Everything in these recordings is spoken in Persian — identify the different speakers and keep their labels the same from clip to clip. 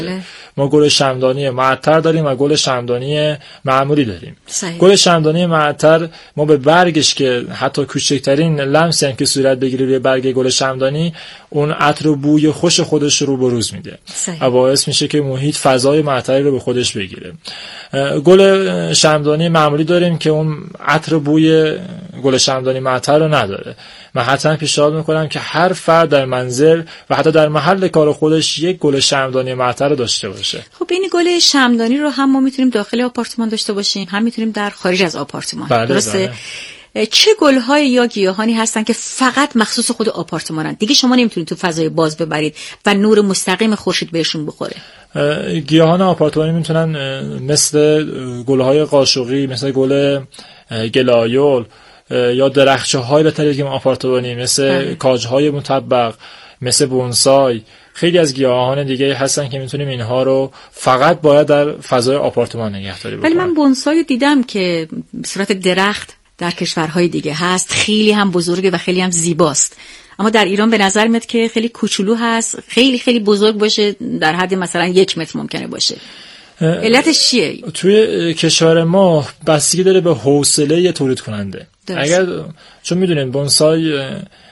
Speaker 1: ما گل شمعدانی معطر داریم و گل شمعدانی معمولی داریم. گل شمعدانی معطر ما به برگش که حتی کوچکترین لمسی هم که صورت بگیره روی برگ گل شمعدانی اون عطر و بوی خوش خودش رو بروز میده و باعث میشه که محیط فضای معطری رو به خودش بگیره. گل شمعدانی معمولی داریم که اون عطر و بوی گل شمعدانی معطر رو نداره. من حتما پیشنهاد میکنم که هر فرد در منزل و حتی در محل کار خودش یک گل شمعدانی معطر رو داشته باشه.
Speaker 2: خب این گل شمعدانی رو هم ما میتونیم داخل آپارتمان داشته باشیم، هم میتونیم در خارج از آپارتمان. درسته؟ چه گل‌های یا گیاهانی هستن که فقط مخصوص خود آپارتمانن، دیگه شما نمیتونید تو فضای باز ببرید و نور مستقیم خورشید بهشون بخوره؟
Speaker 1: گیاهان آپارتمانی میتونن مثل گل‌های قاشقی، مثل گل گلایول یا درخچه‌های به طریق آپارتمانی مثل کاج‌های مطبق، مثل بونسای، خیلی از گیاهان دیگه هستن که میتونیم اینها رو فقط باید در فضای آپارتمان نگهداری بکنیم.
Speaker 2: ولی من بونسای دیدم که به صورت درخت در کشورهای دیگه هست، خیلی هم بزرگه و خیلی هم زیباست، اما در ایران به نظر میاد که خیلی کوچولو هست، خیلی خیلی بزرگ باشه، در حد مثلا 1 متر ممکنه باشه. علتش چیه؟
Speaker 1: توی کشور ما بستگی داره به حوصله تولید کننده. اگر چون میدونین بونسای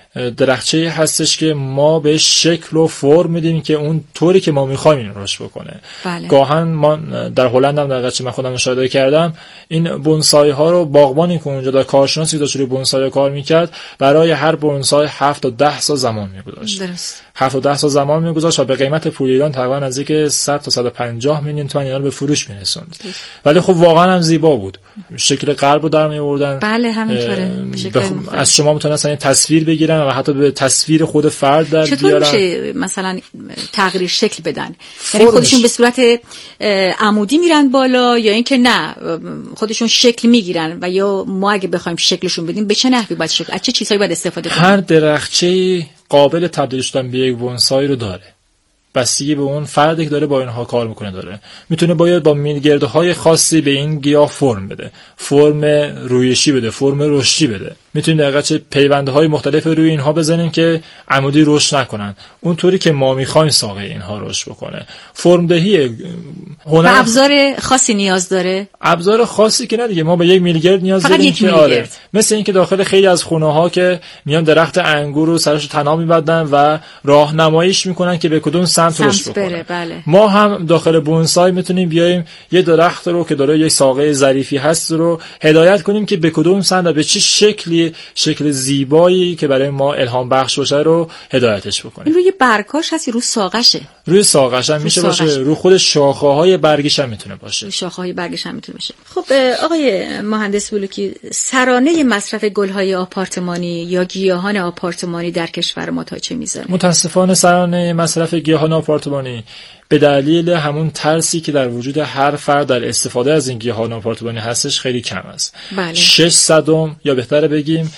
Speaker 1: درخچه هستش که ما به شکل و فرم میدیم که اون طوری که ما میخوایم این رشد بکنه. گاهن ما در هلند هم در قچه من خودم مشاهده کردم این بونسای ها رو باغبانی که اونجا در کارشناسی داشت روی بونسای کار میکرد برای هر بونسای 7 تا 10 سال زمان میگذاشت. 7 تا 10 سال زمان میگذاشت و به قیمت پول ایران تقریبا نزدیک 100 تا 150 میلیون تومان اینا رو به فروش میرسوند. ولی خب واقعا هم زیبا بود، شکل قلب رو در میآوردن.
Speaker 2: بله همینطوره.
Speaker 1: از شما میتونن اصلا تصویر بگیرن و حتی به تصویر خود فرد در بیارن.
Speaker 2: چطور میشه مثلا تغییر شکل بدن؟ یعنی خودشون به صورت عمودی میرن بالا یا اینکه نه خودشون شکل میگیرن و یا ما اگه بخوایم شکلشون بدیم به چه نحوی باید شکل، از چه چیزایی باید استفاده کنیم؟
Speaker 1: هر درخچه قابل تبدیل شدن به یک بونسای رو داره. بستگی به اون فردی که داره با اینها کار میکنه داره. میتونه باید با میلگردهای خاصی به این گیاه فرم بده، فرم رویشی بده، فرم رشدی بده. میتونیم دقیقاً پیوندهای مختلف روی اینها بزنیم که عمودی رشد نکنن، اونطوری که ما میخوایم ساقه اینها رشد بکنه. فرمدهی
Speaker 2: هنر ابزار خاصی نیاز داره.
Speaker 1: ابزار خاصی که نه دیگه، ما به یک میلگرد نیاز داریم که آره، مثل اینکه داخل خیلی از خونه‌ها که میان درخت انگور رو سرش تنها میبندن و راهنماییش میکنن که به کدوم سمت رشد بکنه.
Speaker 2: بله.
Speaker 1: ما هم داخل بونسای میتونیم بیایم یه درخت رو که داره یک ساقه ظریفی هست رو هدایت کنیم که به کدوم سمت و به چه شکلی، شکل زیبایی که برای ما الهام بخش باشه رو هدایتش بکنیم.
Speaker 2: روی برگاش هست، رو ساقشه.
Speaker 1: روی ساقش هم میشه باشه، رو خود شاخه‌های برگش هم میتونه باشه.
Speaker 2: رو شاخه‌های برگش هم میتونه باشه. خب آقای مهندس بلوکی، سرانه مصرف گل‌های آپارتمانی یا گیاهان آپارتمانی در کشور ما تا چه میزانه؟
Speaker 1: متاسفانه سرانه مصرف گیاهان آپارتمانی به دلیل همون ترسی که در وجود هر فرد در استفاده از این گیاهان آپارتمانی هستش خیلی کم است.
Speaker 2: بله.
Speaker 1: 600 یا بهتره بگیم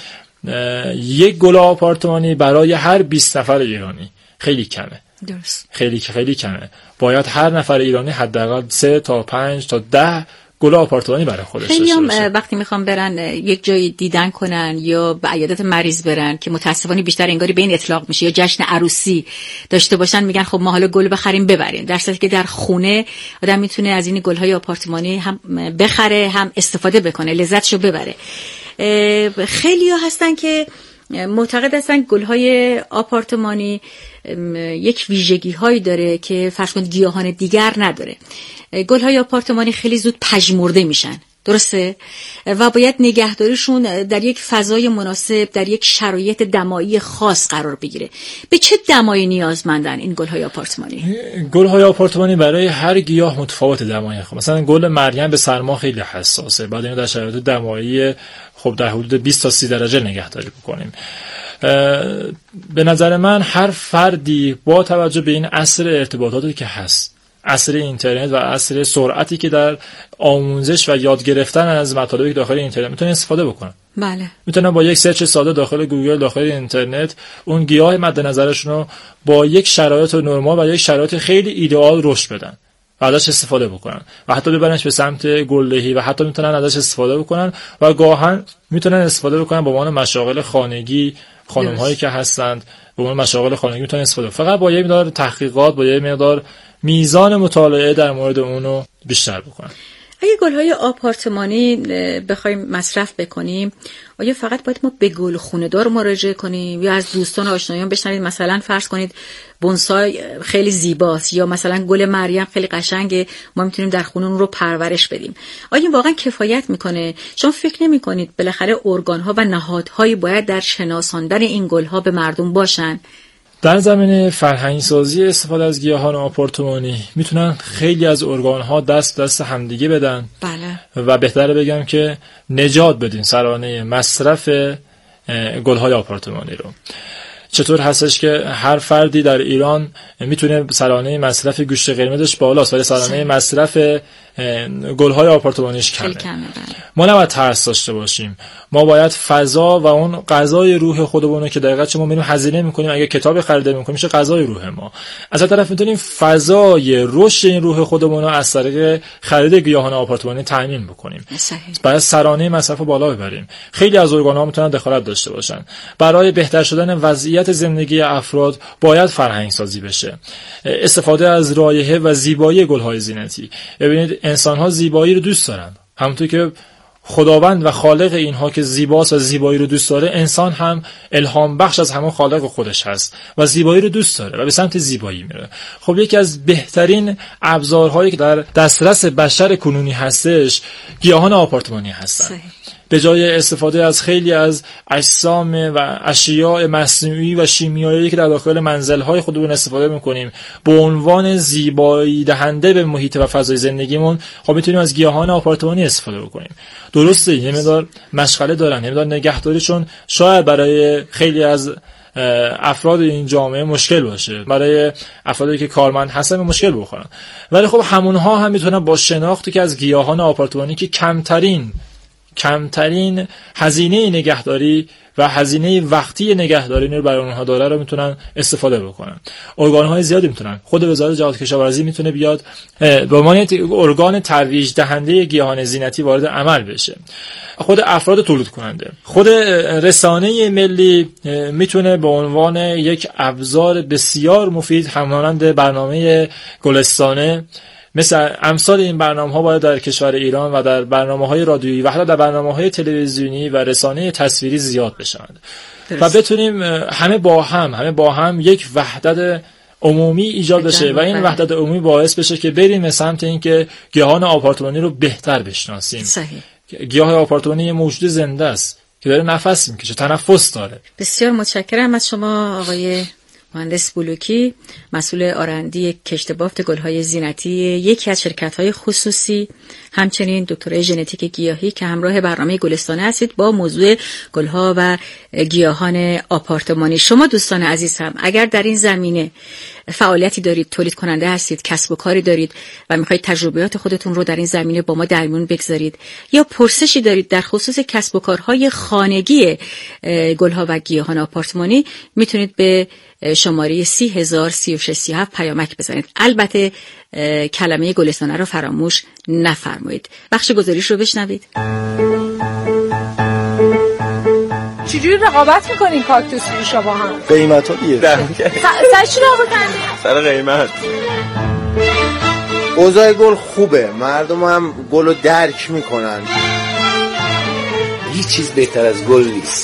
Speaker 1: 1 گل آپارتمانی برای هر 20 نفر ایرانی خیلی کمه.
Speaker 2: درست.
Speaker 1: خیلی کمه. باید هر نفر ایرانی حداقل 3 تا 5 تا 10 گل آپارتمانی برای خودش داشته باشه.
Speaker 2: خیلی هم وقتی میخوام برن یک جایی دیدن کنن یا به عیادت مریض برن که متاسفانه بیشتر انگاری به این اطلاق میشه یا جشن عروسی داشته باشن، میگن خب ما حالا گل بخریم ببریم، در صورتی که در خونه آدم میتونه از این گل‌های آپارتمانی هم بخره هم استفاده بکنه، لذتشو ببره. خیلی‌ها هستن که معتقد هستن گل‌های آپارتمانی یک ویژگی‌هایی داره که فرض کنید گیاهان دیگر نداره. گل‌های آپارتمانی خیلی زود پژمرده میشن، درسته؟ و باید نگهداریشون در یک فضای مناسب، در یک شرایط دمایی خاص قرار بگیره. به چه دمایی نیازمندن این گل‌های آپارتمانی؟
Speaker 1: گل‌های آپارتمانی برای هر گیاه متفاوت دمایی. مثلا گل مریم به سرما خیلی حساسه، بعد اینو در شرایط دمایی خب در حدود 20 تا 30 درجه نگهداری بکنیم. به نظر من هر فردی با توجه به این عصر ارتباطاتی که هست، عصر اینترنت و عصر سرعتی که در آموزش و یاد گرفتن از مطالبی داخل اینترنت میتونه استفاده بکنن.
Speaker 2: بله.
Speaker 1: میتونن با یک سرچ ساده داخل گوگل، داخل اینترنت، اون گیاه مد نظرشون رو با یک شرایط نرمال و یک شرایط خیلی ایدئال رشد بدن و ازش استفاده بکنن و حتی ببرنش به سمت گلدهی و حتی میتونن ازش استفاده بکنن و گاهن میتونن استفاده بکنن به عنوان مشاغل خانگی. خانم هایی که هستند به عنوان مشاغل خانگی میتونن استفاده، فقط با یه مقدار تحقیقات، با یه مقدار میزان مطالعه در مورد اونو بیشتر بکنن.
Speaker 2: اگه گل‌های آپارتمانی بخوایم مصرف بکنیم، آیا فقط باید ما به گلخونه‌دار مراجعه کنیم یا از دوستان و آشنایان بشنوید مثلا فرض کنید بونسای خیلی زیباست یا مثلا گل مریم خیلی قشنگه، ما میتونیم در خونه اون رو پرورش بدیم؟ آیا این واقعا کفایت میکنه؟ شما فکر نمی‌کنید بالاخره ارگان‌ها و نهادهایی باید در شناساندن این گل‌ها به مردم باشن؟
Speaker 1: در زمینه فرهنگ‌سازی استفاده از گیاهان آپارتمانی میتونن خیلی از ارگان‌ها دست همدیگه بدن.
Speaker 2: بله.
Speaker 1: و بهتره بگم که نجات بدین سرانه مصرف گل‌های آپارتمانی رو. چطور هستش که هر فردی در ایران میتونه سرانه مصرف گوشت قرمزش بالاست ولی سرانه مصرف گل‌های آپارتمانیش کمه. ما نباید ترس داشته باشیم. ما باید فضا و اون غذای روح خودمون رو که دقیقاً ما میریم هزینه میکنیم، اگه کتاب خریده میکنیم میشه غذای روح ما. از طرف میتونیم فضای رشد این روح خودمون رو از طریق خرید گیاهان آپارتمانی تامین بکنیم. باید سرانه مصرف رو بالا ببریم. خیلی از ارگان‌ها میتونن دخالت داشته باشن. برای بهتر شدن وضعیت زندگی افراد باید فرهنگ سازی بشه. استفاده از رایحه و زیبایی گل‌های زینتی. ببینید انسان‌ها زیبایی رو دوست دارن. همونطور که خداوند و خالق اینها که زیباست و زیبایی رو دوست داره، انسان هم الهام بخش از همون خالق خودش هست و زیبایی رو دوست داره و به سمت زیبایی میره. خب یکی از بهترین ابزارهایی که در دسترس بشر کنونی هستش گیاهان آپارتمانی هستن. به جای استفاده از خیلی از اجسام و اشیاء مصنوعی و شیمیایی که در داخل منزل‌های خودمون استفاده می‌کنیم به عنوان زیبایی دهنده به محیط و فضای زندگیمون، خب می‌تونیم از گیاهان آپارتمانی استفاده بکنیم. درسته یه مقدار مشغله دارن، یه مقدار نگهداریشون شاید برای خیلی از افراد این جامعه مشکل باشه، برای افرادی که کارمند هستن مشکل بخورن، ولی خب همونها هم میتونن با شناختی که از گیاهان آپارتمانی که کمترین هزینه نگهداری و هزینه وقتی نگهداری رو برای اونها داره رو میتونن استفاده بکنن. ارگان‌های زیادی میتونن، خود وزارت زراعت کشاورزی میتونه بیاد به عنوان ارگان ترویج دهنده گیاهان زینتی وارد عمل بشه. خود افراد تولید کننده، خود رسانه ملی میتونه به عنوان یک ابزار بسیار مفید همانند برنامه گلستانه مثل امثال این برنامه‌ها باید در کشور ایران و در برنامه‌های رادیویی و حتی در برنامه‌های تلویزیونی و رسانه تصویری زیاد بشوند و بتونیم همه با هم یک وحدت عمومی ایجاد بشه و این وحدت عمومی باعث بشه که بریم سمت اینکه گیاهان آپارتمانی رو بهتر بشناسیم.
Speaker 2: صحیح.
Speaker 1: گیاه آپارتمانی یه موجود زنده است که داره نفس میکشه، تنفس داره.
Speaker 2: بسیار متشکرم از شما آقای مهندس بلوکی، مسئول آرندی کشت بافت گل‌های زینتی یکی از شرکت‌های خصوصی، همچنین دکترای ژنتیک گیاهی که همراه برنامه گلستانه هستید با موضوع گل‌ها و گیاهان آپارتمانی. شما دوستان عزیزم اگر در این زمینه فعالیتی دارید، تولید کننده هستید، کسب و کاری دارید و میخواید تجربیات خودتون رو در این زمینه با ما در میون بگذارید یا پرسشی دارید در خصوص کسب و کارهای خانگی گل‌ها و گیاهان آپارتمانی، میتونید به شماره 30,036 پیامک بزنید. البته کلمه گلستانه رو فراموش نفرمایید. بخش گزارش رو بشنوید.
Speaker 3: چجوری رقابت میکنین کاکتوس فروشا با هم؟
Speaker 4: قیمت ها دیگه
Speaker 3: سر چی رقابت کردین؟
Speaker 4: سر قیمت. اوضاع گل خوبه، مردم هم گل رو درک میکنن. هیچ چیز بهتر از گل نیست.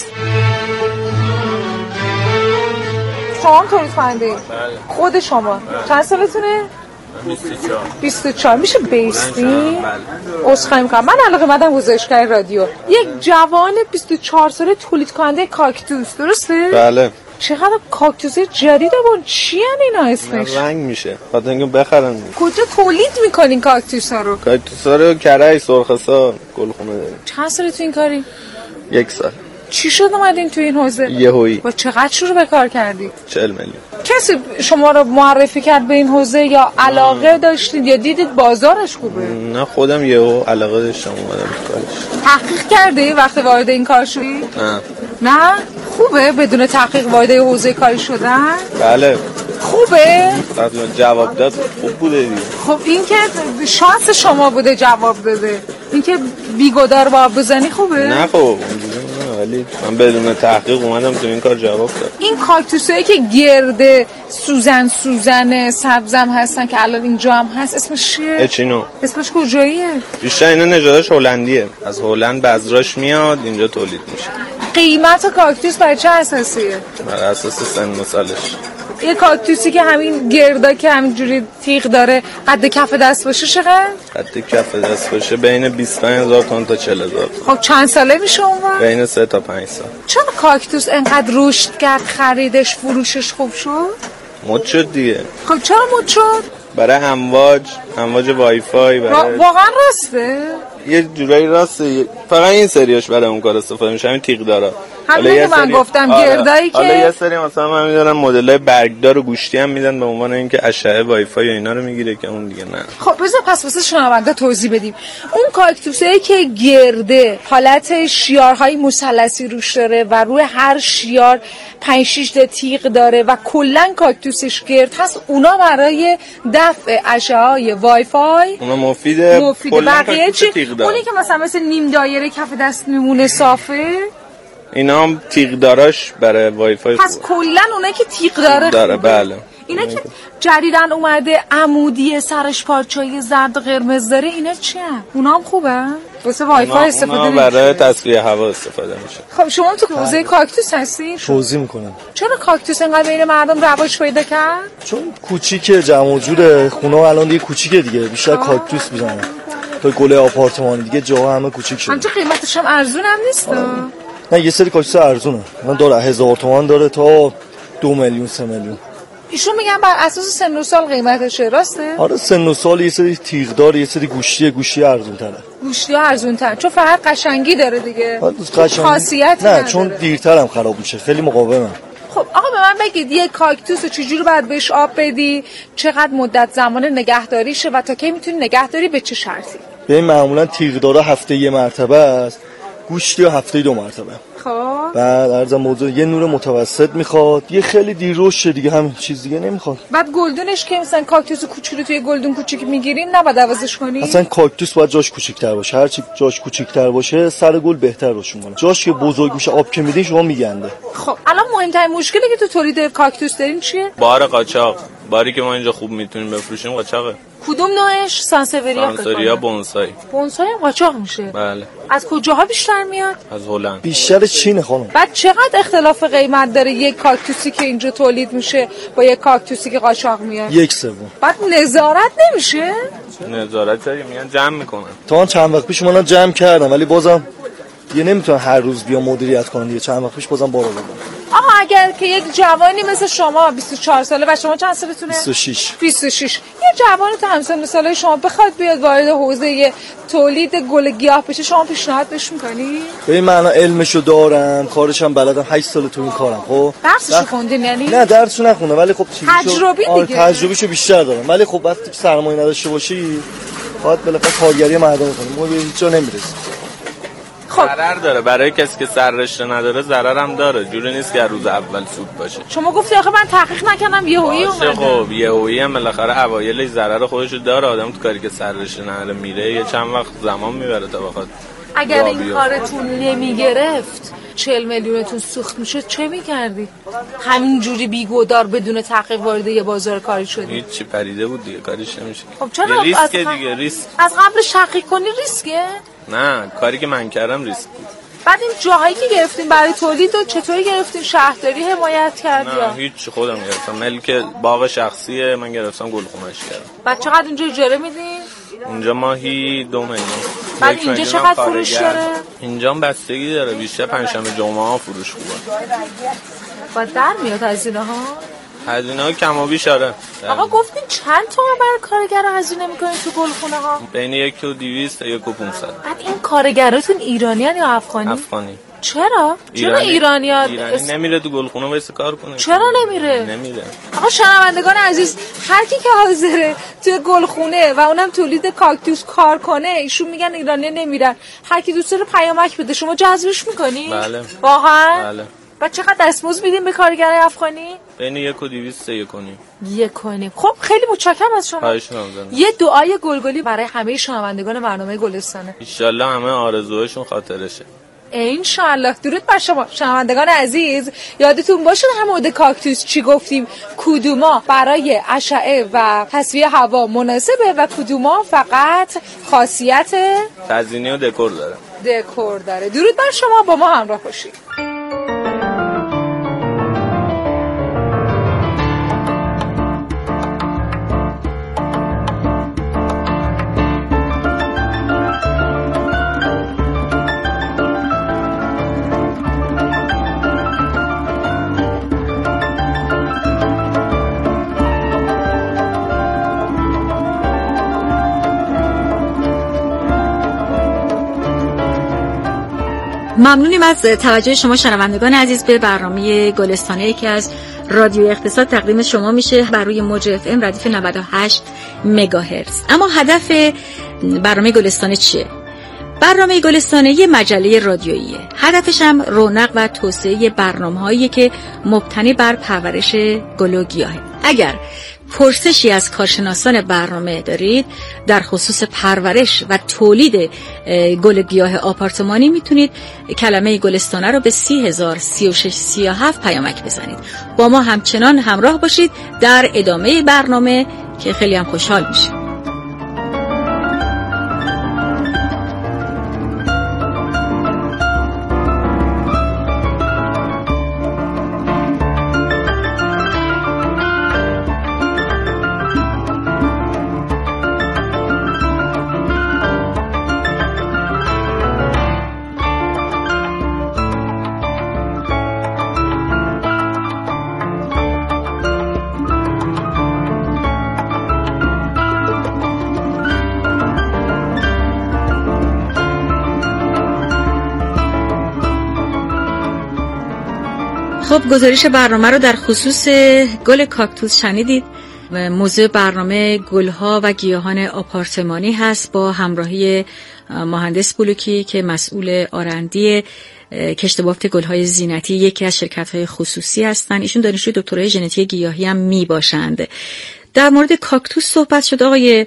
Speaker 3: شما هم تولید کننده؟ خود شما چند سالتونه؟ 24. میشه بیستین؟ عذرخواهی میکنم، من علاقه مندم گزارشگر رادیو. یک جوان 24 ساله تولید کننده کاکتوس، درسته؟
Speaker 4: بله.
Speaker 3: چقدر کاکتوس جدید بود، چی ان اینا اسمش؟
Speaker 4: رنگ میشه خاطر اینکه بخرن.
Speaker 3: کجا تولید میکنین کاکتوسا رو؟
Speaker 4: کاکتوسا رو کرج سرخسار گلخونه داریم.
Speaker 3: چند ساله تو این کاری؟
Speaker 4: 1 سال.
Speaker 3: چی شد اومدین تو این حوزه؟
Speaker 4: یهویی.
Speaker 3: با چقدر شروع به کار کردید؟
Speaker 4: 40 میلیون.
Speaker 3: کسی شما رو معرفی کرد به این حوزه یا علاقه داشتید یا دیدید بازارش خوبه؟
Speaker 4: نه خودم یهو علاقه داشتم اومدم کارش.
Speaker 3: تحقیق کردی وقتی وارد این کار شدی؟ نه؟ خوبه بدون تحقیق وارد حوزه کاری شدن؟
Speaker 4: بله.
Speaker 3: خوبه؟
Speaker 4: جواب داد خوب بوده دیگه.
Speaker 3: خب این که شانس شما بوده جواب داده، این که بیگدار با بزنی خوبه؟
Speaker 4: نه خب
Speaker 5: ولی من بدون تحقیق اومدم تو این کار جواب داد.
Speaker 3: این کاکتوسایی که گرده سوزن سبزم هستن که الان اینجا هم هست اسمش چیه؟
Speaker 5: اچینو.
Speaker 3: اسمش کجاییه؟
Speaker 5: بیشتر اینا نژادش هلندیه، از هلند بذراش میاد اینجا تولید میشه.
Speaker 3: قیمت کاکتوس برای چه اساسیه؟
Speaker 5: بر اساس سن و سالش.
Speaker 3: یه کاکتوسی که همین گردا که همینجوری تیغ داره قد کف دست باشه چقدر؟
Speaker 5: قد کف دست باشه بین 25000 تومان تا 40000.
Speaker 3: خب چند ساله میشه اون وقت؟
Speaker 5: بین 3 تا 5 سال.
Speaker 3: چرا کاکتوس انقدر رشد کرد خریدش فروشش خوب شد؟
Speaker 5: مد شد دیگه.
Speaker 3: خب چرا مد شد؟
Speaker 5: برای امواج وای فای برای
Speaker 3: واقعا راسته؟
Speaker 5: یه جورایی راسته، فقط این سریاش برای اون کار استفاده میشه، همین تیغ دارا.
Speaker 3: همین که من گفتم گردایی که
Speaker 5: حالا یه سری مثلا من میدونم مدلای برگدار و گوشتی هم میدن به عنوان اینکه اشعه وای فای و اینا رو میگیره که اون دیگه نه.
Speaker 3: خب بذار پس واسه شنونده توضیح بدیم. اون کاکتوسایی که گرده حالت شیارهای مثلثی روش داره و روی هر شیار 5-6 تا تیغ داره و کلا کاکتوسش گرد هست، اونا برای دفع اشعه‌های وای فای
Speaker 5: اونا مفیده.
Speaker 3: بقیه چی؟ اونی که مثلا نیم دایره کف دست میمونه صافه،
Speaker 5: اینا هم تیغ داراش برای وای فای.
Speaker 3: پس کلا اونایی که تیغ داره
Speaker 5: بله.
Speaker 3: اینا که جدیدن اومده عمودی سرش پارچه‌ای زرد قرمز داره، اینا چیه؟ اونا هم خوبه واسه وای فای استفاده میشه؟
Speaker 5: برای تصفیه هوا استفاده میشه.
Speaker 3: خب شما تو حوزه کاکتوس هستی؟
Speaker 5: توضیح میکنم.
Speaker 3: چرا کاکتوس انقدر بین مردم رواج پیدا کرد؟
Speaker 5: چون کوچیکه، جمع و جوره، خونه الان دیگه کوچیکه دیگه، بیشتر کاکتوس میزنن. تو گل آپارتمانی دیگه جاها همه کوچیک شده.
Speaker 3: همچه قیمتش هم ارزون هم نیست.
Speaker 5: نه یه سری کاکتوس ارزونه. من داره 1000 تومان داره تا 2 میلیون 3 میلیون.
Speaker 3: ایشون میگن بر اساس سن و سال قیمتشه، راسته؟
Speaker 5: آره سن و سال، یه سری تیغ داره، یه سری گوشتی ارزون تره.
Speaker 3: گوشتی ها ارزون تر چون فقط قشنگی داره دیگه. خاصیت
Speaker 5: نه چون دیرتر هم خراب میشه، خیلی مقاومه.
Speaker 3: خب آقا به من بگید یه کاکتوس چجوری باید بهش آب بدی، چقدر مدت زمان نگهداریشه و تا کی میتونی نگهداری، به چه شرطی؟
Speaker 5: ببین معمولا تیغ داره هفته یه مرتبه است، گوشتی ها هفته 2 مرتبه.
Speaker 3: خب
Speaker 5: بعد عرضم موضوع یه نور متوسط میخواد، یه خیلی دیروشه دیگه، همین چیز دیگه نمیخواد.
Speaker 3: بعد گلدونش که مثلا کاکتوس کوچولو توی گلدون کوچیک میگیریم نباید عوضش کنی؟
Speaker 5: اصلا کاکتوس باید جاش کوچیک‌تر باشه، هر چی جاش کوچیک‌تر باشه سر گل بهتر روشون کنه. جاش که بزرگ میشه آب که میدین شما میگنده.
Speaker 3: خب الان مهمترین مشکلی که تو تولید کاکتوس دارین چیه؟
Speaker 5: بار قاچاق. باری که ما اینجا خوب میتونیم بفروشیم قاچاقه.
Speaker 3: کدوم نوعش؟ سانسوریا
Speaker 5: بونسای.
Speaker 3: بونسای هم قاچاق میشه؟
Speaker 5: بله.
Speaker 3: از کجاها بیشتر میاد؟
Speaker 5: از هلند. بیشتر چینه خانم.
Speaker 3: بعد چقدر اختلاف قیمت داره یک کاکتوسی که اینجا تولید میشه با یک کاکتوسی که قاچاق میاد؟
Speaker 5: 1/3.
Speaker 3: بعد نظارت نمیشه؟
Speaker 5: نظارت چه میان جمع میکنن. تا چند وقت پیش من جمع کردم ولی بازم دیگه نمیتونن هر روز بیا مدیریت کنن دیگه. چند وقت پیش بازم بارو دادم.
Speaker 3: آقا اگر که یک جوانی مثل شما 24 ساله و شما چند سالتونه؟ 26 یه جوانی تو همسن سالای شما بخواد بیاد وارد حوزه تولید گل گیاه بشه، شما پیشنهاد بهش میکنی؟ ببین من علمشو دارم، کارشم بلدم، 8 سال تو این کارم. خب درسشو خوندین یعنی؟
Speaker 5: نه درسو نخوندم ولی خب
Speaker 3: تجربی دیگه.
Speaker 5: تجربهشو بیشتر دارم ولی خب وقتی سرمایه نداشته باشی باید بالاخره کارگری مردم کنی، ما به هیچ جا نمیرسیم.
Speaker 3: خب
Speaker 5: ضرر داره برای کسی که سررشته نداره، ضرر هم داره، جوری نیست که روز اول سود باشه.
Speaker 3: شما گفتی آخه من تحقیق نکردم یهویی اومده.
Speaker 5: خب یهویی هم بالاخره اوایلش ضرر خودشو داره، آدم تو کاری که سررشته نداره میره یه چند وقت زمان میبره تا بخواد.
Speaker 3: اگر این کارتون نمیگرفت 40 میلیونتون سوخت میشد چه میکردی؟ همینجوری بیگودار بدون تحقیق وارد یه بازار کاری شدی؟
Speaker 5: هیچی پریده بود دیگه، کاریش نمیشه.
Speaker 3: خب چرا
Speaker 5: ریسک دیگه؟ ریسک
Speaker 3: از قبل شقیق کنی ریسکه؟
Speaker 5: نه کاری که من کردم ریسک بود.
Speaker 3: بعد این جاهایی که گرفتین برای تولید رو چطوری گرفتین؟ شهرداری حمایت کرد یا؟
Speaker 5: نه هیچ خودم گرفتم، ملک باغ شخصیه، من گرفتم گلخونه‌اش کردم.
Speaker 3: بعد چقدر اینجا اجاره میدین؟
Speaker 5: اینجا ماهی 2 میلیون.
Speaker 3: بعد اینجا چقدر فروش داره؟
Speaker 5: اینجا بستگی داره، بیشتر پنجشنبه جمعه ها فروش خوبه.
Speaker 3: بعد در میاد هزینه ها؟
Speaker 5: هزینه ها کم و بیش آره.
Speaker 3: آقا گفتین چند تومن برای کارگر هزینه میکنین تو گلخونه ها؟
Speaker 5: بین 1,200 تا 1,500.
Speaker 3: بعد این کارگراتون ایرانیان یا افغانی؟
Speaker 5: افغانی.
Speaker 3: چرا ایرانی
Speaker 5: نمیره تو گلخونه واسه کار کنه؟
Speaker 3: چرا نمیره؟ آقا شنوندگان عزیز، هر کی که حاضره توی گلخونه و اونم تولید کاکتوس کار کنه، ایشون میگن ایرانی نمیرن. هر کی دوست داره پیامک بده، شما جذبش میکنی؟
Speaker 5: بله.
Speaker 3: واقعا؟
Speaker 5: بله.
Speaker 3: و چقدر دستمزد میدین به کارگرای افغانی؟
Speaker 5: بین 1,200 تا 1,5.
Speaker 3: 1,5. خب خیلی متشکرم از شما.
Speaker 5: خواهش می‌کنم.
Speaker 3: یه دعای گلگلی برای همه شنوندگان برنامه گلستانه.
Speaker 5: ان شاءالله همه آرزوهاشون خاطرشه.
Speaker 3: انشالله. درود بر شما شنوندگان عزیز. یادتون باشه در مورد کاکتوس چی گفتیم؟ کدوما برای اشعه و تصفیه هوا مناسبه و کدوما فقط خاصیت
Speaker 6: تزیینی و دکور داره.
Speaker 3: درود بر شما، با ما همراه باشید.
Speaker 2: ممنونیم از توجه شما شنوندگان عزیز به برنامه گلستانه که از رادیو اقتصاد تقدیم شما میشه بر روی موج اف ام ردیف 98 مگاهرتز. اما هدف برنامه گلستانه چیه؟ برنامه گلستانه یه مجله رادیوییه. هدفش هم رونق و توسعه برنامه‌هایی که مبتنی بر پرورش گل و گیاهه. اگر پرسشی از کارشناسان برنامه دارید در خصوص پرورش و تولید گل گیاه آپارتمانی، میتونید کلمه گلستانه رو به 30,03637 پیامک بزنید. با ما همچنان همراه باشید در ادامه برنامه که خیلی هم خوشحال میشیم. خب گزارش برنامه رو در خصوص گل کاکتوس شنیدید. موضوع برنامه گلها و گیاهان آپارتمانی هست با همراهی مهندس بلوکی که مسئول آرندی کشت و بافت گلهای زینتی یکی از شرکت‌های خصوصی هستند. ایشون دانشجوی دکترای ژنتیک گیاهی هم میباشند. در مورد کاکتوس صحبت شد آقای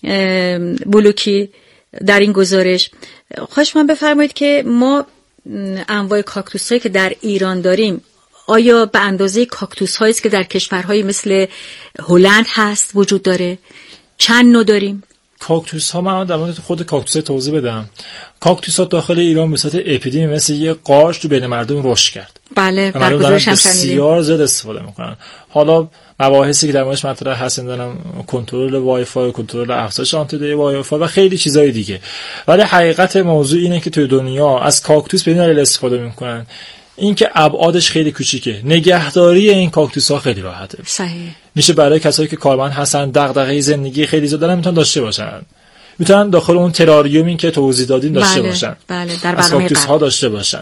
Speaker 2: بلوکی در این گزارش. خواهش من بفرمایید که ما انواع کاکتوس‌هایی که در ایران داریم آیا به اندازه کاکتوس هایی است که در کشورهایی مثل هلند هست وجود داره؟ چند نوع داریم؟
Speaker 1: کاکتوس ها، من در مورد خود کاکتوس توضیح بدم. کاکتوس ها داخل ایران به صورت اپیدمی مثل یه قارچ تو بین مردم رشد کرد.
Speaker 2: بله، در گزارش هم شنیدیم.
Speaker 1: بسیار زیاد استفاده میکنن. حالا مباحثی که در موردش مطرح هست دارم کنترل وای فای، کنترل افزایش آنتیدوی وای فای و خیلی چیزای دیگه. ولی حقیقت موضوع اینه که توی دنیا از کاکتوس به این دلیل استفاده میکنن این که ابعادش خیلی کوچیکه، نگهداری این کاکتوس ها خیلی راحته.
Speaker 2: صحیح.
Speaker 1: میشه برای کسایی که کارمند هستن دغدغه زندگی خیلی زیاد دارن میتونن داشته باشن، میتونن داخل اون تراریومی که توضیح دادیم داشته باشن.
Speaker 2: بله، در
Speaker 1: از کاکتوس ها داشته باشن.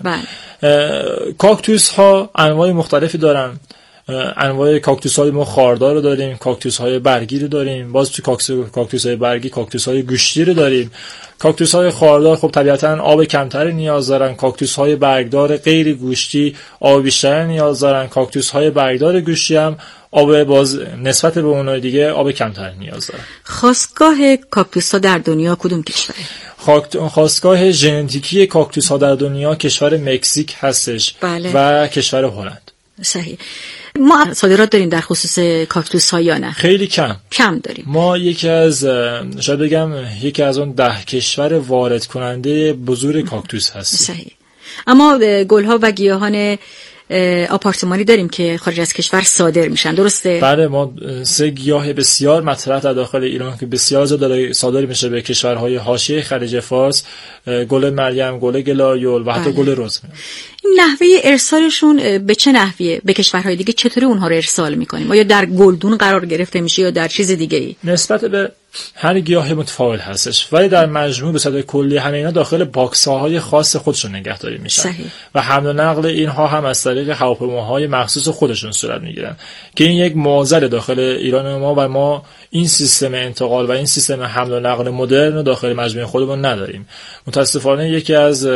Speaker 2: بله.
Speaker 1: کاکتوس ها انواع مختلفی دارن. انواع کاکتوس های ما خاردار رو داریم، کاکتوس های برگی رو داریم، باز تو کاکتوس های برگی کاکتوس های گوشتی رو داریم. کاکتوس های خاردار خب طبیعتاً آب کمتری نیاز دارن. کاکتوس های برگدار غیر گوشتی آب بیشتری نیاز دارن. کاکتوس های برگدار گوشتی هم آب باز نسبت به اونای دیگه آب کمتری نیاز دارن.
Speaker 2: خاستگاه کاکتوس ها در دنیا کدوم کشوره؟
Speaker 1: خاستگاه ژنتیکی کاکتوس ها در دنیا کشور مکزیک هستش.
Speaker 2: بله.
Speaker 1: و کشور هلند.
Speaker 2: صحیح. ما صادرات داریم در خصوص کاکتوس ها یا نه؟
Speaker 1: خیلی کم
Speaker 2: داریم.
Speaker 1: ما یکی از شاید بگم یکی از اون 10 کشور وارد کننده بزرگ کاکتوس هستیم.
Speaker 2: صحیح. اما گل ها و گیاهان آپارتمانی داریم که خارج از کشور صادر میشن، درسته؟
Speaker 1: بله، ما 3 گیاه بسیار مطرح در داخل ایران که بسیار زیاد صادر میشه به کشورهای حاشیه خلیج فارس، گل مریم، گل گلایول و حتی گل رز.
Speaker 2: نحوه ارسالشون به چه نحویه؟ به کشورهای دیگه چطوری اونها رو ارسال میکنیم؟ آیا در گلدون قرار گرفته میشه یا در چیز دیگه ای؟
Speaker 1: نسبت به هر گیاه متفاوت هستش، ولی در مجموع به صورت کلی همه اینا داخل باکس‌های خاص خودشون نگهداری میشن.
Speaker 2: صحیح.
Speaker 1: و حمل و نقل اینها هم از طریق هواپیماهای مخصوص خودشون صورت میگیرن که این یک معضل داخل ایران ما و ما این سیستم انتقال و این سیستم حمل و نقل مدرن رو داخل مجموعه خودمون نداریم. متاسفانه یکی از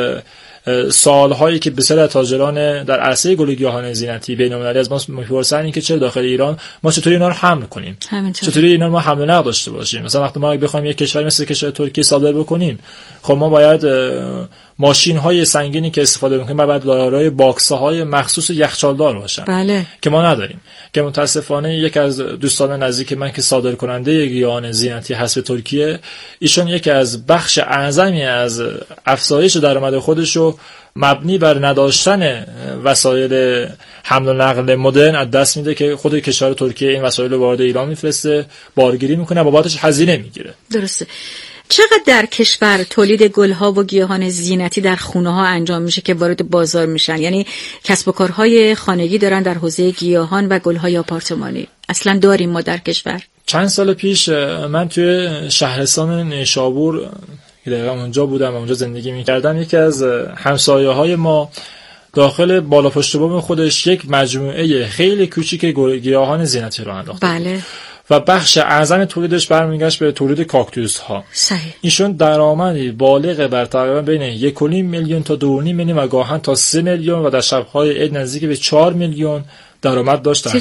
Speaker 1: سالهایی که بسیار تاجران در عرصه گل و گیاهان زینتی بین‌المللی از ما میپرسن این که چرا داخل ایران ما چطوری اینا رو حمل کنیم، چطوری اینا رو ما حمل و نقل داشته باشیم. مثلا وقتی ما بخوایم یک کشور مثل کشور ترکیه صادر بکنیم، خب ما باید ماشین‌های سنگینی که استفاده می‌کنیم باید دارای باکس‌های مخصوص یخچالدار باشن.
Speaker 2: بله.
Speaker 1: که ما نداریم. که متاسفانه یک از دوستان نزدیک من که صادرکننده گیاهان زینتی هست به ترکیه، ایشون یکی از بخش اعظمی از افزایش درآمد خودشو مبنی بر نداشتن وسایل حمل و نقل مدرن از دست میده که خود کشور ترکیه این وسایل رو وارد ایران میفرسته، بارگیری میکنه، بابتش هزینه میگیره.
Speaker 2: درسته. چقدر در کشور تولید گلها و گیاهان زینتی در خونه ها انجام میشه که وارد بازار میشن؟ یعنی کسب و کارهای خانگی دارن در حوزه گیاهان و گلهای آپارتمانی اصلا داریم ما در کشور؟
Speaker 1: چند سال پیش من توی شهرستان نیشابور که دقیقا اونجا بودم و اونجا زندگی میکردم، یکی از همسایه های ما داخل بالا پشت بام خودش یک مجموعه خیلی کوچیک گیاهان زینتی رو انداخته.
Speaker 2: بله.
Speaker 1: و بخش اعظم تولیدش برمیگشت به تولید کاکتوس ها.
Speaker 2: صحیح.
Speaker 1: ایشون درآمدی بالغ بر تقریبا بین 1.5 میلیون تا 2.5 میلیون و گاهن تا 3 میلیون و در شب‌های عید نزدیک به 4 میلیون درآمد داشت.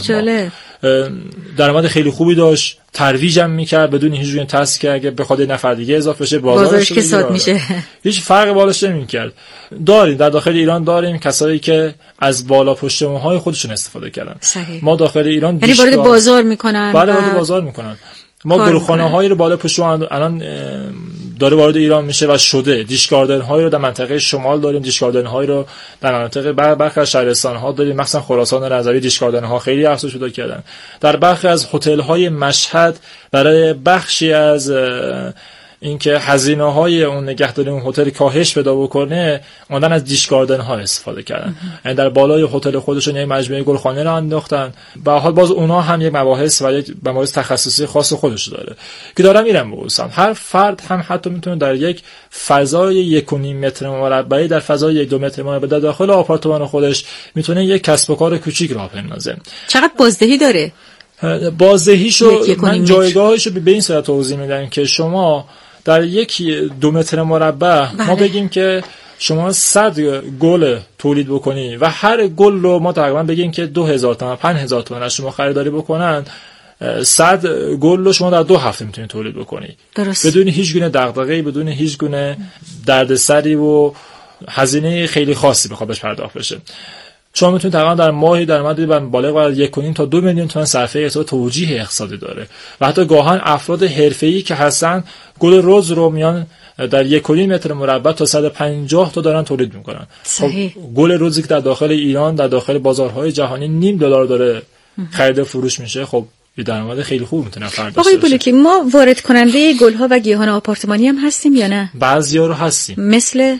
Speaker 1: درآمد خیلی خوبی داشت، ترویج هم میکرد بدون هیچ جور ترسی که اگه بخواد نفر دیگه اضافه بشه
Speaker 2: بازارش کساد میشه.
Speaker 1: هیچ فرقی بالاش نمیکرد. داریم در داخل ایران داریم کسایی که از بالا پشت بام‌های خودشون استفاده کردن.
Speaker 2: صحیح.
Speaker 1: ما داخل ایران
Speaker 2: یعنی وارد بازار میکنن.
Speaker 1: بله وارد بازار میکنن. ما گلخانه‌هایی رو بالا پشت الان داره وارد ایران میشه و شده. دیشگاردن‌هایی رو در منطقه شمال داریم، دیشگاردن‌هایی رو در مناطق برخی از شهرستان‌ها داریم، مثلا خراسان رضوی دیشگاردن‌ها خیلی افزایش پیدا کردن. در برخی از هتل‌های مشهد برای بخشی از اینکه هزینه‌های اون نگهداری اون هتل کاهش پیدا بکنه، اومدن از دیشگاردن‌ها استفاده کردن. یعنی در بالای هتل خودشون یه مجموعه گلخانه رو انداختن. به هر حال باز اونها هم یک مباحث و یک مباحث تخصصی خاص خودش داره که دارم میرم بگوسم. هر فرد هم حتی میتونه در یک فضای 1.5 متر مربعی در فضای 1-2 متر مربع در داخل آپارتمان خودش میتونه یک کسب و کار کوچیک راه بندازه.
Speaker 2: چقدر بازدهی داره؟
Speaker 1: بازدهیشو من جایگاهشو به این صورت توضیح میدم که شما در 1-2 متر مربع ما بگیم که شما 100 گل تولید بکنی و هر گل رو ما تقریبا بگیم که 2000 تومان 5000 تومان از شما خریداری بکنن، 100 گل رو شما در 2 هفته میتونید تولید بکنی.
Speaker 2: درست.
Speaker 1: بدون هیچ گونه دغدغه‌ای، بدون هیچ گونه دردسری و هزینه خیلی خاصی بخواد بهش پرداخت بشه. شما میتونید تقریبا در ماهی درآمدی بالغ بر 1.5 تا 2 میلیون تومان صرفه حساب توجیه اقتصادی داره و حتی گاهن افراد حرفه‌ای که هستن گل رز رو میان در 1.5 متر مربع تا 150 تا دارن تولید میکنن. خب گل رزی که در داخل ایران در داخل بازارهای جهانی $0.5 داره خرید و فروش میشه، خب یه درآمد خیلی خوب میتونه فرد داشته باشه.
Speaker 2: آقای بلوکی، ما وارد کننده گل‌ها و گیاهان آپارتمانی هم هستیم یا نه؟
Speaker 1: بعضیا رو هستیم.
Speaker 2: مثل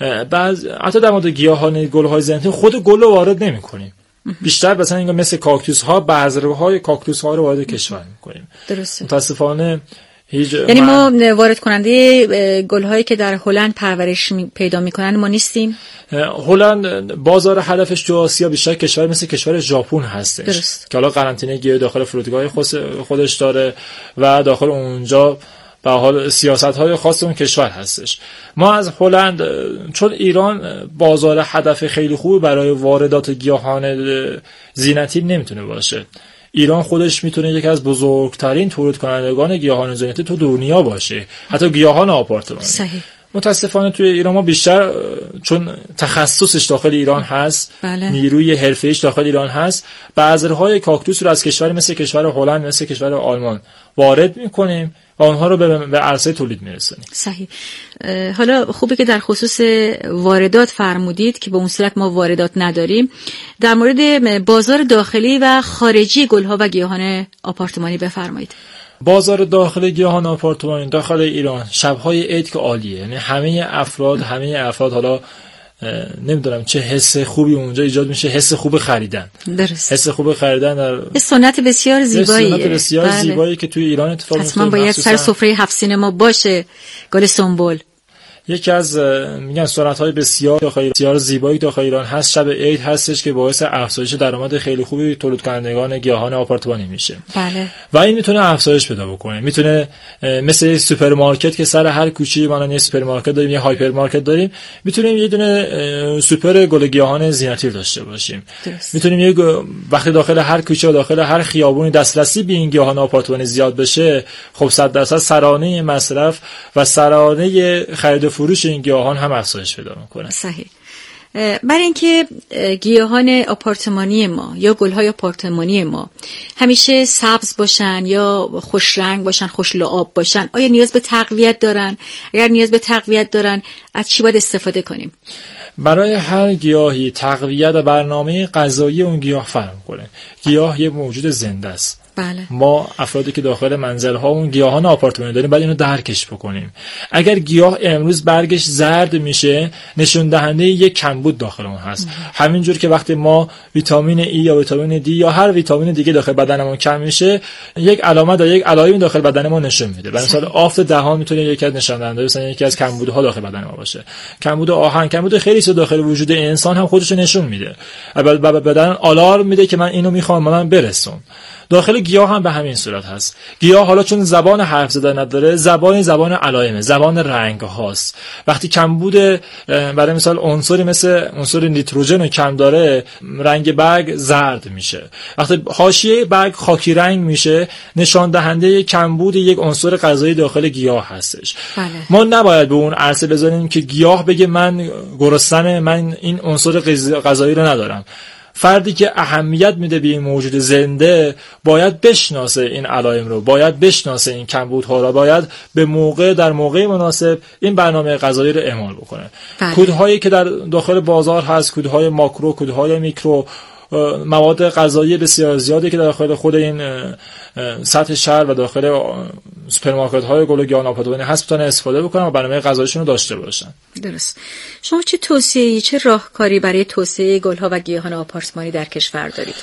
Speaker 1: حتی در مورد گیاهان گل‌های زینتی خود گل رو وارد نمی‌کنیم. بیشتر مثلا اینکه مثل کاکتوس‌ها، بذرهای کاکتوس‌ها رو وارد کشور می‌کنیم.
Speaker 2: درسته.
Speaker 1: متأسفانه
Speaker 2: یعنی ما وارد کننده گل‌هایی که در هلند پرورش پیدا می‌کنن ما نیستیم.
Speaker 1: هلند بازار هدفش تو آسیا بیشتر کشور مثل کشور ژاپن هستش.
Speaker 2: درست.
Speaker 1: که حالا قرنطینه گیاه داخل فرودگاه خودش داره و داخل اونجا به حال سیاست‌های خاص اون کشور هستش. ما از هلند، چون ایران بازار هدف خیلی خوبی برای واردات گیاهان زینتی نمیتونه باشه. ایران خودش میتونه یکی از بزرگترین تولید کنندگان گیاهان زینتی تو دنیا باشه، حتی گیاهان آپارتمانی.
Speaker 2: صحیح.
Speaker 1: متاسفانه توی ایران ما بیشتر چون تخصصش داخل ایران هست، نیروی حرفه‌ایش داخل ایران هست، بذرهای کاکتوس رو از کشوری مثل کشور هلند، مثل کشور آلمان وارد میکنیم و اونها رو به عرصه تولید میرسونیم.
Speaker 2: صحیح. حالا خوبه که در خصوص واردات فرمودید که به اون صورت ما واردات نداریم. در مورد بازار داخلی و خارجی گلها و گیاهان آپارتمانی بفرمایید.
Speaker 1: بازار داخلی گیاهان آپارتمانی داخل ایران شب‌های عید که عالیه، یعنی همه افراد حالا نمیدونم چه حس خوبی اونجا ایجاد میشه، حس خوب خریدن.
Speaker 2: درست.
Speaker 1: حس خوب خریدن در
Speaker 2: سنت بسیار زیباییه.
Speaker 1: سنت بسیار زیبایی که توی ایران اتفاق میفته.
Speaker 2: حتما باید سر سفره 7 سینما باشه گل سنبل.
Speaker 1: یکی از میگن سنت‌های بسیار زیبایی داخل ایران هست، شب عید هستش که باعث افزایش درآمد خیلی خوبی تولید کنندگان گیاهان آپارتمانی میشه.
Speaker 2: بله.
Speaker 1: و این میتونه افزایش پیدا بکنه. میتونه مثل سوپرمارکت که سر هر کوچه‌ای ما یه سوپرمارکت داریم، یه هایپرمارکت داریم، میتونیم یه دونه سوپر گل گیاهان زینتی داشته باشیم. میتونیم وقتی داخل هر کوچه و داخل هر خیابونی دسترسی به این گیاهان آپارتمانی زیاد بشه، خب 100% سرانه مصرف و سرانه خرید فروش این گیاهان هم افزایش پیدا میکنه.
Speaker 2: صحیح. برای اینکه گیاهان آپارتمانی ما یا گل‌های آپارتمانی ما همیشه سبز باشن یا خوش رنگ باشن، خوش لعاب باشن، آیا نیاز به تقویت دارن؟ اگر نیاز به تقویت دارن از چی باید استفاده کنیم؟
Speaker 1: برای هر گیاهی تقویت و برنامه غذایی اون گیاه فرق می‌کنه. گیاه یه موجود زنده است.
Speaker 2: بله.
Speaker 1: ما افرادی که داخل منزل‌ها اون گیاهان آپارتمانی داریم باید اینو درکش بکنیم. اگر گیاه امروز برگش زرد میشه نشون دهنده یک کمبود داخل اون هست. همینجور که وقتی ما ویتامین ای یا ویتامین دی یا هر ویتامین دیگه داخل بدنمون کم میشه یک علامت یا یک علائمی داخل بدن ما نشون میده. مثلا آفت دهان میتونه یکی از نشان دهنده مثلا یکی از کمبودها داخل بدن ما باشه. کمبود آهن، کمبود خیلی چیزا داخل وجود انسان هم خودش نشون میده. بدن آلارم میده که من اینو میخوام، من برسون. داخل گیاه هم به همین صورت هست. گیاه حالا چون زبان حرف زدن نداره، زبان علائمه، زبان رنگ هاست. وقتی کمبود برای مثال عنصری مثل عنصر نیتروژن کم داره، رنگ برگ زرد میشه. وقتی حاشیه برگ خاکی رنگ میشه، نشان دهنده کمبود یک عنصر غذایی داخل گیاه هستش.
Speaker 2: بله.
Speaker 1: ما نباید به اون عرصه بذاریم که گیاه بگه من گرسنه، من این عنصر غذایی رو ندارم. فردی که اهمیت میده به این موجود زنده باید بشناسه این علائم رو، باید بشناسه این کمبودها رو، باید به موقع در موقع مناسب این برنامه غذایی رو اعمال بکنه. کودهایی که در داخل بازار هست، کودهای ماکرو، کودهای میکرو، مواد غذایی بسیار زیادی که داخل خود این سطح شهر و داخل سوپرمارکت های گل و گیاهان آپارتمانی هست بتونن استفاده بکنن و برنامه غذایشون رو داشته باشن.
Speaker 2: درست. شما چه توصیه‌ای، چه راهکاری برای توسعه گل‌ها و گیاهان آپارتمانی در کشور دارید؟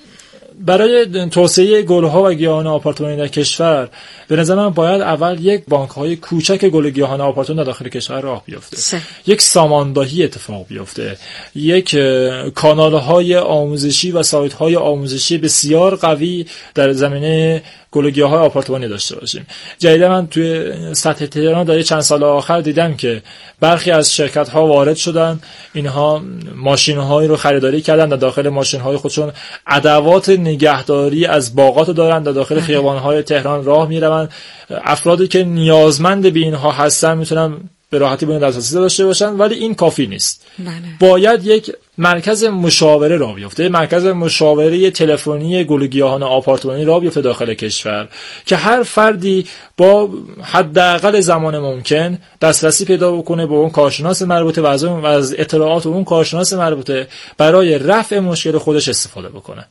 Speaker 1: برای توسعه گل‌ها و گیاهان آپارتمانی در کشور به نظر من باید اول یک بانک‌های کوچک گل و گیاهان آپارتمانی در داخل کشور راه بیفته. یک ساماندهی اتفاق بیفته. یک کانال‌های آموزشی و سایت‌های آموزشی بسیار قوی در زمینه گل و گیاه‌های آپارتمانی داشته باشیم. جدیدا من توی سطح تهران در چند سال آخر دیدم که برخی از شرکت‌ها وارد شدن، اینها ماشین‌هایی رو خریداری کردن، در داخل ماشین‌های خودشون ادوات نگهداری از باغات دارن، در داخل خیابان‌های تهران راه می‌روند. افرادی که نیازمند به اینها هستن میتونن به راحتی به دسترسی داشته باشن، ولی این کافی نیست. باید یک مرکز مشاوره راه بیفته، مرکز مشاوره تلفنی گل و گیاهان آپارتمانی راه بیفته داخل کشور که هر فردی با حداقل زمان ممکن دسترسی پیدا بکنه به اون کارشناس مربوطه و از اطلاعات اون کارشناس مربوطه برای رفع مشکل خودش استفاده بکنه.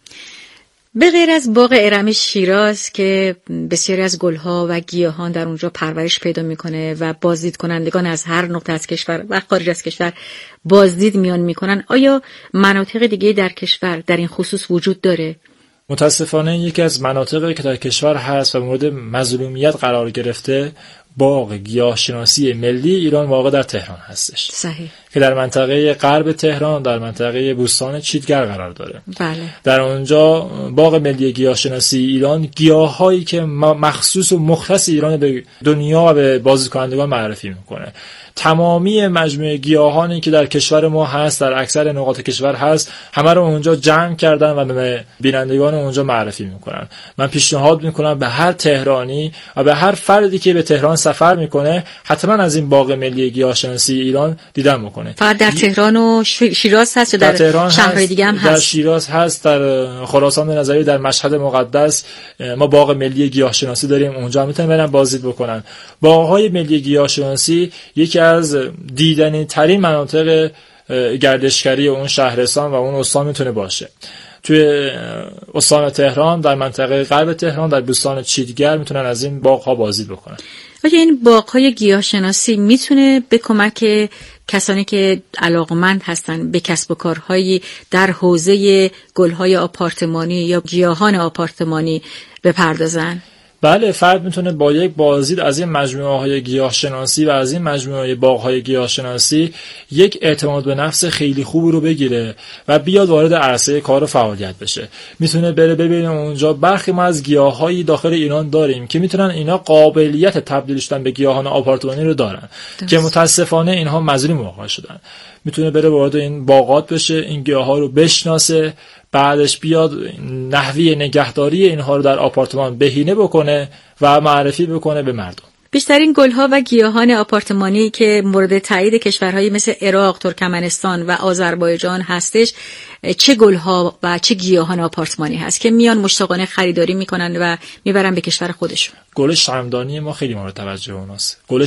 Speaker 2: به غیر از باغ ارم شیراز که بسیاری از گلها و گیاهان در اونجا پرورش پیدا میکنه و بازدید کنندگان از هر نقطه از کشور و خارج از کشور بازدید میان میکنن، آیا مناطق دیگه در کشور در این خصوص وجود داره؟
Speaker 1: متاسفانه یکی از مناطقی که در کشور هست و مورد مظلومیت قرار گرفته باغ گیاهشناسی ملی ایران واقع در تهران هستش.
Speaker 2: صحیح.
Speaker 1: که در منطقه غرب تهران در منطقه بوستان چیتگر قرار داره.
Speaker 2: بله.
Speaker 1: در اونجا باغ ملی گیاهشناسی ایران گیاهایی که مخصوص و مختص ایران به دنیا و به بازدیدکنندگان معرفی میکنه. تمامی مجموعه گیاهانی که در کشور ما هست، در اکثر نقاط کشور هست، همه رو اونجا جمع کردن و به بینندگان اونجا معرفی میکنن. من پیشنهاد میکنم به هر تهرانی و به هر فردی که به تهران سفر میکنه حتما از این باغ ملی گیاهشناسی ایران دیدن بکنه.
Speaker 2: فقط در تهران و شیراز هست یا در شهرهای دیگه هم هست؟
Speaker 1: در شیراز هست، در خراسان نظری، در مشهد مقدس ما باغ ملی گیاهشناسی داریم، اونجا میتونن برن بازدید بکنن. باغ‌های ملی گیاهشناسی یکی از دیدنی ترین مناطق گردشگری اون شهرستان و اون استان میتونه باشه. توی استان تهران، در منطقه غرب تهران، در بوستان چیتگر میتونن از این باغ‌ها بازدید بکنن.
Speaker 2: آیا این باغ‌های گیاهشناسی میتونه به کمک کسانی که علاقمند هستن به کسب و کارهایی در حوزه گل‌های آپارتمانی یا گیاهان آپارتمانی بپردازن؟
Speaker 1: بله، فرد میتونه با یک بازدید از این مجموعه های گیاهشناسی و از این مجموعه باغ های گیاهشناسی یک اعتماد به نفس خیلی خوب رو بگیره و بیاد وارد عرصه کار و فعالیت بشه. میتونه بره ببینه اونجا برخی ما از گیاهایی داخل ایران داریم که میتونن اینا قابلیت تبدیل شدن به گیاهان آپارتمانی رو دارن که متاسفانه اینها مظلوم واقع شدن. میتونه بره وارد این باغات بشه، این گیاها رو بشناسه، بعدش بیاد نحوی نگهداری اینها رو در آپارتمان بهینه بکنه و معرفی بکنه به مردم.
Speaker 2: بیشترین گلها و گیاهان آپارتمانی که مورد تایید کشورهایی مثل عراق، ترکمنستان و آذربایجان هستش، چه گلها و چه گیاهان آپارتمانی هست که میان مشتاقانه خریداری میکنن و میبرن به کشور خودشون؟
Speaker 1: گل شمعدانی ما خیلی مورد توجه اوناست. گل